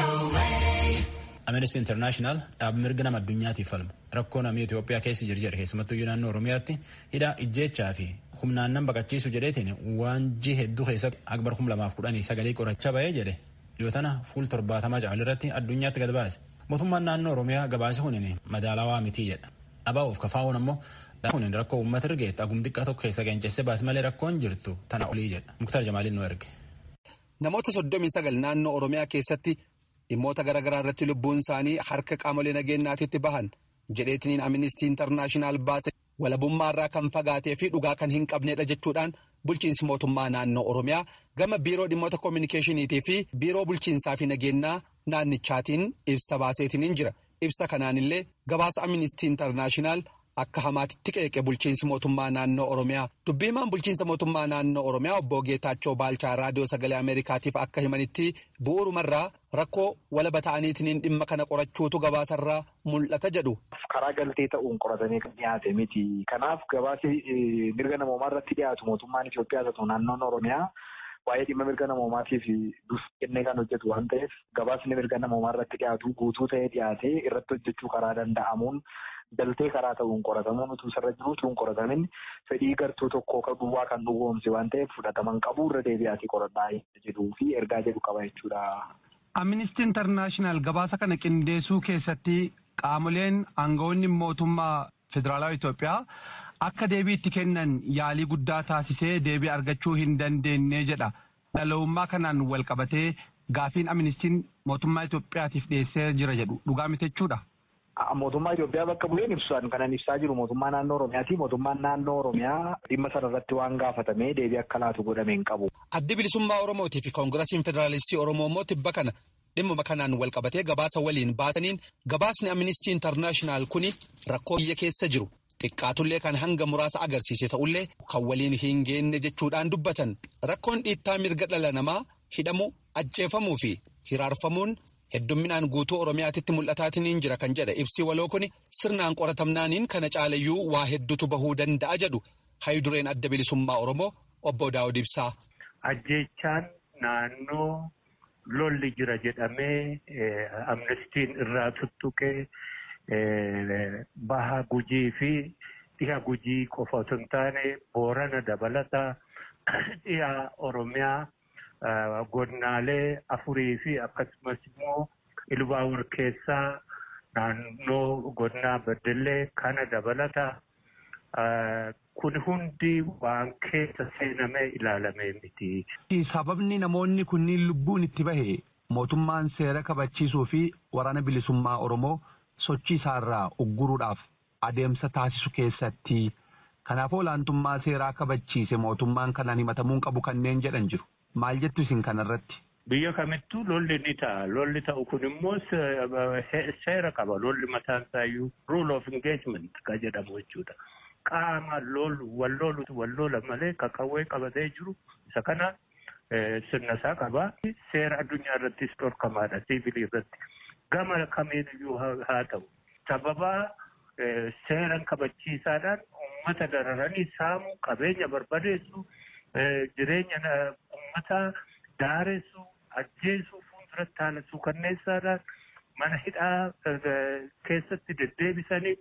Amnesty International dhaab mirga nama addunyaatiif falmu rakkoo namni Itoophiyaa keessa jiru keessumattuu naannoo Oromiyaatti hidha ijjeechaa fi humnaan nama baqachiisu jedheetiin waanjii hedduu keessatti akbar 2019 qorachaa bahee jedhe yoo tana fuul 70 caalirratti addunyaatti gad baase. Mootummaan naannoo Oromiyaa gabaasa kunniin madaalawaa miti jedha. Abaa'uuf kafaa'uun ammoo kun rakkoo uummata irgeetti agum xiqqaa tokko keessa gancesse baas malee rakkoon jirtu tana olii jedha. Muktar Jamaaliin nu erge. Namoota 39 naannoo Oromiyaa keessatti dhimmoota garaagaraa irratti lubbuun isaanii harka qaamolee nageenyaatitti bahan jedheetiniin Amnesty International baase walabummaarraa kan fagaatee fi dhugaa kan hin qabnedha jechuudhaan bulchiinsi mootummaa naannoo Oromiyaa gama biiroo dhimmoota koominikeeshiniitii fi biiroo bulchiinsaa fi nageenyaa naannichaatiin ibsa baaseetiniin jira. Ibsa kanaanillee gabaasa Amnesty International akka hamaatitti qeeqe bulchiinsi mootummaa naannoo Oromiyaa. Dubbiimaan bulchiinsa mootummaa naannoo Oromiyaa obbo Geetaachoo Baalchaa raadiyoo sagalee Ameerikaatiif akka himanitti bu'uurumarraa rakkoo walaba ta'aniitiin dhimma kana qorachuutu gabaasarraa mul'ata jedhu. Karaa galtee ta'uun qoratanii kan dhiyaate miti. Kanaaf gabaasi mirga namoomaa irratti dhiyaatu mootummaan Itoophiyaa ta'u naannoon Oromiyaa waa'ee dhimma mirga namoomaatiif dursa kennee kan hojjetu waan ta'eef gabaasni mirga namoomaa irratti dhiyaatu guutuu ta'ee dhiyaatee irratti hojjechuu karaa danda'amuun galtee karaa ta'uun qoratamuun utuu sarara jiruutu hin qoratamin fedhii gartuu tokkoo kan duwwaa kan dhugoomse waan ta'eef fudhataman qabu irra deebi'aatii qoradhaa jedhuu fi ergaa jedhu qaba jechuudha. Amnesty International gabaasa kana qindeessuu keessatti qaamoleen aangawoonni mootummaa federaalaa Itoophiyaa akka deebii itti kennan yaalii guddaa taasisee deebii argachuu hin dandeenye jedha. Dhala'ummaa kanaan wal qabatee gaafiin Amnestiin mootummaa Itoophiyaatiif dhiyeessee jira jedhu dhugaa miti jechuudha. Mootummaa Itoophiyaa bakka bu'een ibsaan kanan ibsaa jiru mootummaa naannoo Oromiyaati. Mootummaan naannoo Oromiyaa dhimma sana irratti waan gaafatamee deebii akka laatu godhamee hin qabu. Addi bilisummaa Oromootii fi Koongirasiin Federaalistii Oromoo immoo tibba kana dhimma kanaan wal qabatee gabaasa waliin baasaniin gabaasni Amnesty International kuni rakkoo biyya keessa jiru xiqqaatullee kan hanga muraasa agarsiise ta'ullee kan waliin hin geenne jechuudhaan dubbatan rakkoon dhiittaa mirga dhala namaa hidhamuu ajjeefamuu fi hiraarfamuun heddumminaan guutuu Oromiyaatitti mul'ataatiin jira kan jedhe ibsi waloo kuni sirnaan qoratamnaaniin kana caalayyuu waa hedduutu bahuu danda'a jedhu hayidureen adda bilisummaa Oromoo obbo Daawud Ibsaa. Ajjeechaan naannoo lolli jira jedhamee Amnestiin irraa tuttuqee baha Gujii fi dhiha Gujii qofa osoo hin taane Boorana dabalataa dhiha Oromiyaa godinaalee afurii fi akkasumas immoo Ilbaawur keessaa naannoo godinaa Beddellee kana dabalataa kun hundi waan keessa seenamee ilaalamee miti. Sababni namoonni kunniin lubbuun itti bahe mootummaan seera kabachiisuu fi waraana bilisummaa Oromoo sochii isaarraa ugguruudhaaf adeemsa taasisu keessatti kanaaf olaantummaa seeraa kabachiise mootummaan kanaan himatamuun qabu kanneen jedhan jiru. Maal jettu isin kanarratti? Biyya kamittuu lolli ni ta'a. Lolli ta'u kun immoo seera qaba. Lolli mataan isaayyuu rule of engagement kan jedhamu jechuudha. Qaama wal-lola malee qawwee qabatee jiru isa kana sirna isaa qaba. Seera addunyaa irrattis dhorkamaadha siivilii irratti. Gama kamiiniyyuu haa ta'u. Sababa seeran kabachiisaadhaan uummata dararanii saamu qabeenya barbadeessu jireenya uummataa daaressu ajjeessu fuulduratti haalessuu kanneessaadhaan mana hidhaa keessatti deddeebisanii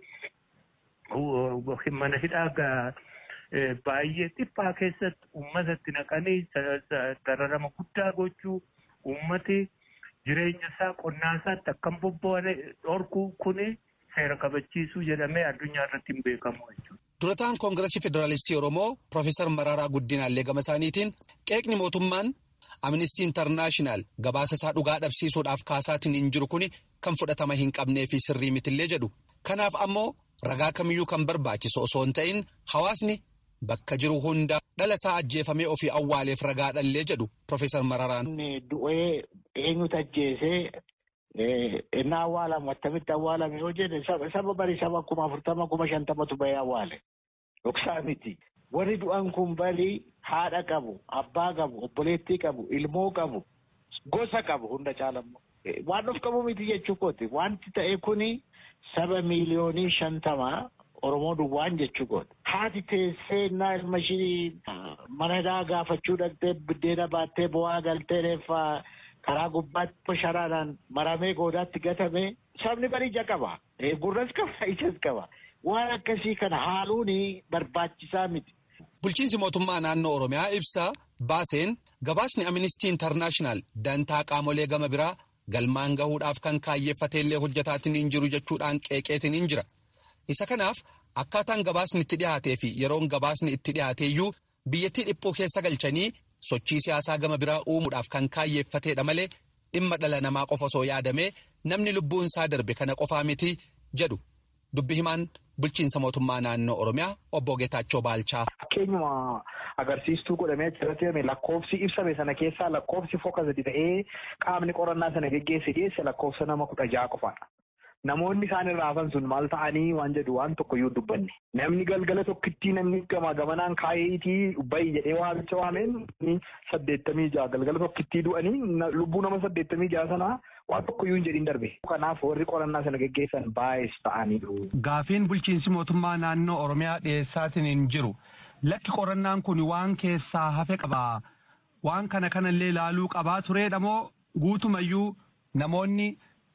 mana hidhaa baay'ee dhiphaa keessatti uummatatti naqanii dararama guddaa gochuu uummati jireenya isaa qonnaa isaatti akkam bobba'anii dhorkuu kuni seera kabachiisuu jedhamee addunyaa irratti hin beekamu jechuudha. Durataan Koongirasii Federaalistii Oromoo Profeesar Mararaa Guddinaallee gama isaaniitiin qeeqni mootummaan Amnesty International gabaasa isaa dhugaa dhabsiisuudhaaf kaasaatiin hin jiru kuni kan fudhatama hin qabnee fi sirrii mitillee jedhu. Kanaaf ammoo ragaa kamiyyuu kan barbaachisu osoo hin ta'in hawaasni bakka jiru hunda dhala isaa ajjeefamee ofii awwaaleef ragaa dhallee jedhu Profeesar Mararaan. Du'ee eenyutu ajjeesee inni awwaalamu attamitti awwaalame yoo jedhe saba barii saba 40,000 50,000tu bahee awwaale. Dhoksaa miti. Warri du'an kun barii haadha qabu, abbaa qabu, obboleettii qabu, ilmoo qabu, gosa qabu hunda caalammoo. Waan of qabu miti jechuu kooti. Wanti ta'e kuni saba miiliyoonii 50 Oromoo duwwaan jechuu kooti. Haati teessee innaa ilma ishii mana hidhaa gaafachuu dhaqxee biddeena baattee bu'aa galtee reeffaa karaa gubbaatti sharaadhaan maramee goodaatti gatame sabni barija qaba. Gurras qaba, ijas qaba. Waan akkasii kana haaluun barbaachisaa miti. Bulchiinsi mootummaa naannoo Oromiyaa ibsa baaseen gabaasni Amnesty International dantaa qaamolee gama biraa galmaan gahuudhaaf kan kaayyeeffateellee hojjetaatiin hin jiru jechuudhaan qeeqeetiin hin jira. Isa kanaaf akkaataan gabaasni itti dhiyaatee fi yeroon gabaasni itti dhiyaateeyyuu biyyattii dhiphoo keessa galchanii sochii siyaasaa gama biraa uumuudhaaf kan kaayyeeffateedha malee dhimma dhala namaa qofa osoo yaadamee namni lubbuun isaa darbe kana qofaa miti jedhu dubbi himaan bulchiinsa mootummaa naannoo Oromiyaa obbo Geetaachoo Baalchaa. Fakkeenyuma agarsiistuu godhamee achirratti lakkoofsi ibsame sana keessaa lakkoofsi foka sadi ta'ee qaamni qorannaa sana geggeesse dhiyeesse lakkoofsa nama 16 qofaadha. Namoonni isaan irraa hafan sun maal ta'anii waan jedhu waan tokkoyyuu dubbanne. Namni galgala tokkittii namni gamanaan kaayeetii bayi jedhee waamicha waameen 86 galgala tokkittii du'anii lubbuu nama 86 sanaa waan tokkoyyuu hin jedhin darbe. Kanaaf warri qorannaa sana geggeessan baay'ees ta'aniiru. Gaafiin bulchiinsi mootummaa naannoo Oromiyaa dhiyeessaatiin hin jiru. Lakki qorannaan kun waan keessaa hafe qabaa. Waan kanallee ilaaluu qabaa tureedha moo guutumayyuu namoonni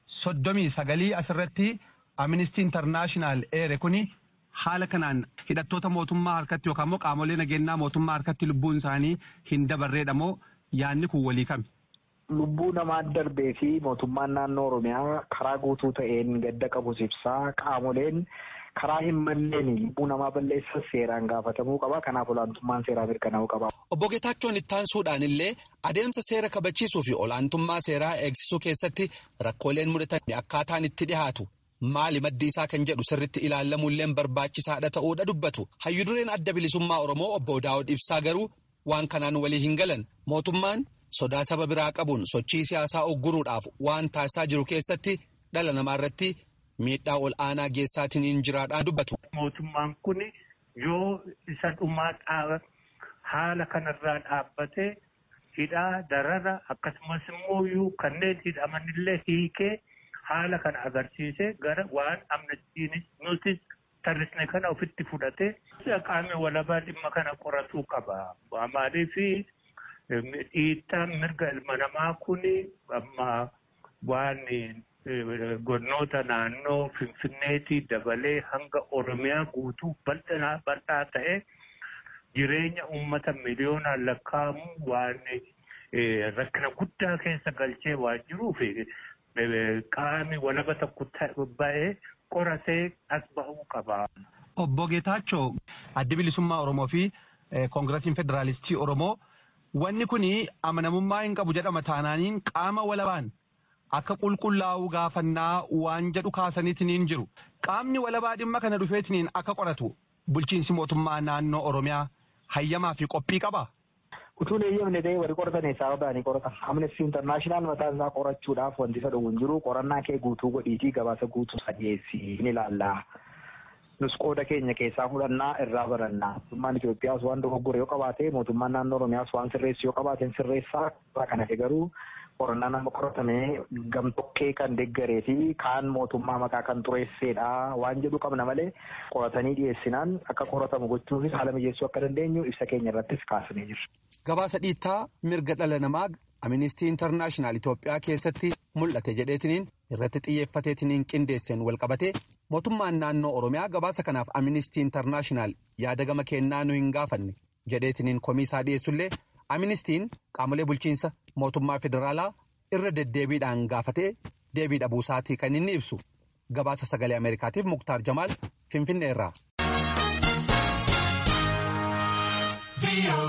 39 asirratti Amnesty International eere kuni haala kanaan hidhattoota mootummaa harkatti yookaan immoo qaamolee nageenyaa mootummaa harkatti lubbuun isaanii hin dabarreedha moo yaadni kun walii kami? Lubbuu namaa darbee fi mootummaan naannoo Oromiyaa karaa guutuu ta'een gadda qabus ibsaa qaamoleen karaa hin malleen lubbuu namaa balleessa seeraan gaafatamuu qaba. Kanaaf olaantummaan seeraa mirkanaa'uu qaba. Obbo Geetaachoon ittaansuudhaan illee adeemsa seera kabachiisuu fi olaantummaa seeraa eegsisuu keessatti rakkooleen mudatan akkaataan itti dhihaatu maali maddi isaa kan jedhu sirritti ilaallamuulleen barbaachisaadha ta'uudha dubbatu. Hayyudureen adda bilisummaa Oromoo obbo Daawud Ibsaa garuu waan kanaan walii hin galan. Mootummaan sodaa saba biraa qabuun sochii siyaasaa ogguruudhaaf waan taasisaa jiru keessatti dhala namaa irratti miidhaa ol aanaa geessaatiin hin jiraadhaan dubbatu. Mootummaan kun yoo isa dhumaa haala kanarraa dhaabbatee hidhaa darara akkasumas immoo kanneen hidhamanillee hiikee haala kana agarsiisee gara waan amnestiin nuti tarrisne kana ofitti fudhatee qaamni walabaa dhimma kana qoratuu qaba. Maaliif dhiittaan mirga ilma namaa kun amma waan godinoota naannoo Finfinneetii dabalee hanga Oromiyaa guutuu bal'aa ta'e jireenya uummata miliyoonaan lakkaa'amu waan rakkina guddaa keessa galchee waan jiruuf qaamni walaba tokko ba'ee qoratee as ba'uu qaba. Obbo Geetaachoo addi bilisummaa Oromoo fi Koongirasiin Federaalistii Oromoo wanni kun amanamummaa hin qabu jedhama taanaaniin qaama walabaan akka qulqullaa'uu gaafannaa waan jedhu kaasaniitiin hin jiru. Qaamni walabaa dhimma kana dhufeetiin akka qoratu bulchiinsi mootummaa naannoo Oromiyaa hayyamaa fi qophii qaba. Utuun eeyyamne ta'ee warri qoratan eessaa ba'anii qoratan. Amnesty International mataa isaa qorachuudhaaf wanti isa dhowwu hin jiru. Qorannaa kee guutuu godhiitii gabaasa guutuu dhiyeessi ni ilaallaa. Nus qooda keenya keessaa fudhannaa irraa barannaa. Mootummaan Itoophiyaas waan dogoggore yoo qabaate mootummaan naannoo Oromiyaas waan sirreessu yoo qabaateen sirreessaa kana garuu qorannaa nama qoratamee gamtokkee kan deeggaree fi kaan mootummaa maqaa kan xureesseedha waan jedhu qabna malee qoratanii dhiyeessinaan akka qoratamu gochuufis haala mijeessuu akka dandeenyu ibsa keenya irrattis kaasnee jirra. Gabaasa dhiittaa mirga dhala namaa Amnesty International Itoophiyaa keessatti mul'ate jedheetiniin irratti xiyyeeffateetiniin qindeesseen walqabatee mootummaan naannoo Oromiyaa gabaasa kanaaf Amnesty International yaada gama kennaa nu hin gaafanne jedheetiniin komisaa dhiyeessullee Amnestiin qaamolee bulchiinsa mootummaa federaalaa irra deddeebiidhaan gaafatee deebii dhabuusaatii kan inni ibsu. Gabaasa sagalee Ameerikaatiif Muktaar Jamaal Finfinneerraa.